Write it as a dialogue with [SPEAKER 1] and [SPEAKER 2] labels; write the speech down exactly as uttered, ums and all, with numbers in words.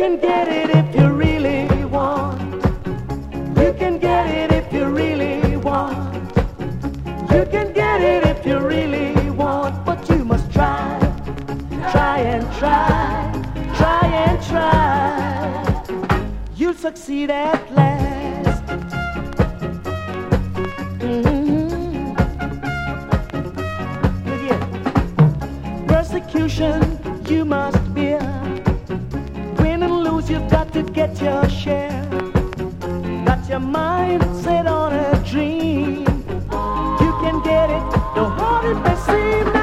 [SPEAKER 1] can get it if you really want. You can get it if you really want. You can get it if you really want, but you must try, try and try, try and try. You'll succeed at last. Mm-hmm. Yeah. Persecution you must bear. Win and lose, you've got to get your share. Got your mind set on a dream. You can get it, no harder it may seem.